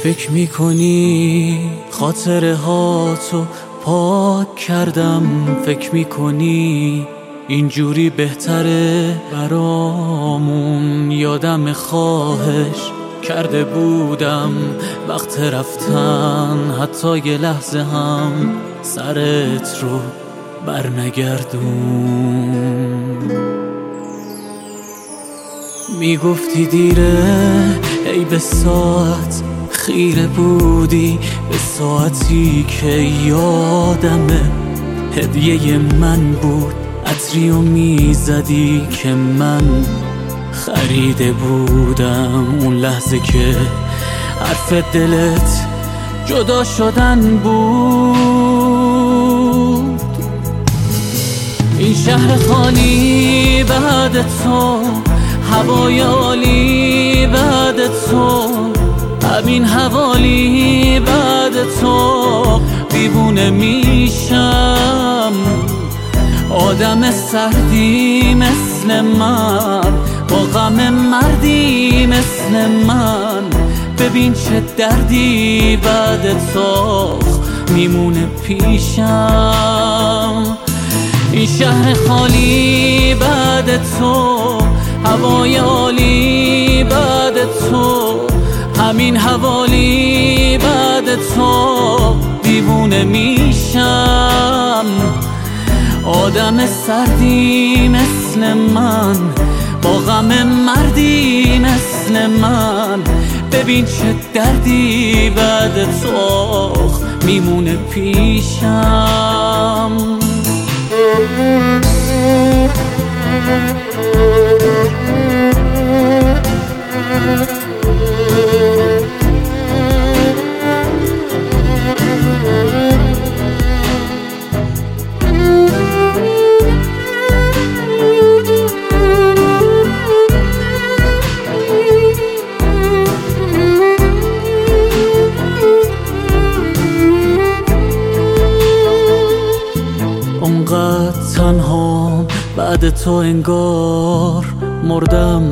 فکر میکنی خاطره هاتو پاک کردم، فکر میکنی اینجوری بهتره برامون. یادم خواهش کرده بودم وقت رفتن، حتی یه لحظه هم سرت رو برنگردون. میگفتی دیره، ای به ساعت خیره بودی، به ساعتی که یادمه هدیه من بود، عطری و میزدی که من خریده بودم. اون لحظه که حرف دلت جدا شدن بود. این شهر خالی بعد تو، هوای عالی بعد تو، همین حوالی بعد تو. دیوونه میشم، آدم سردی مثل من، با غم مردی مثل من. ببین چه دردی بعد تو میمونه پیشم. این شهر خالی بعد تو، هوای عالی بعد تو، همین حوالی بعد تو. دیوونه میشم، آدم سردی مثل من، با غم مردی مثل من. ببین چه دردی بعد تو میمونه پیشم. اونقدر تنها بعد تو، انگار مردم،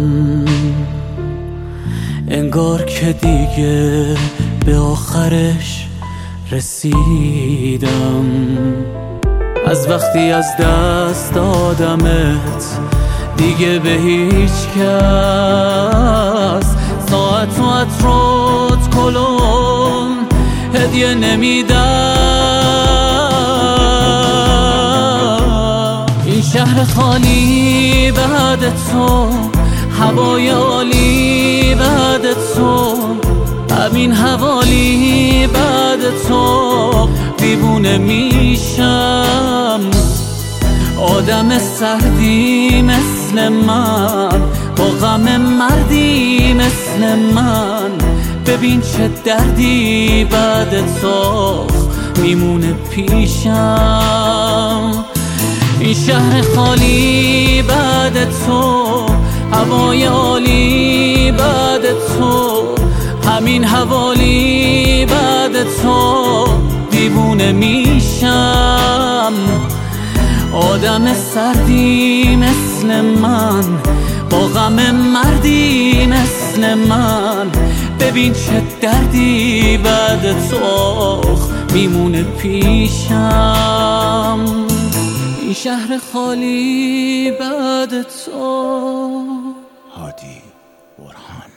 انگار که دیگه به آخرش رسیدم. از وقتی از دست دادمت دیگه به هیچ کس ساعت و عطرات کلون هدیه نمیدم. این شهر خالی بعد تو، هوای عالی بعد تو، همین حوالی بعد تو. دیوونه میشم، آدم سردی مثل من، با غم مردی مثل من. ببین چه دردی بعد تو میمونه پیشم. این شهر خالی بعد تو، هوای عالی بعد تو، همین حوالی بعد تو. دیوونه میشم، آدم سردی مثل من، با غم مردی مثل من. ببین چه دردی بعد تو میمونه پیشم. این شهر خالی بعد تو. هادی برهان.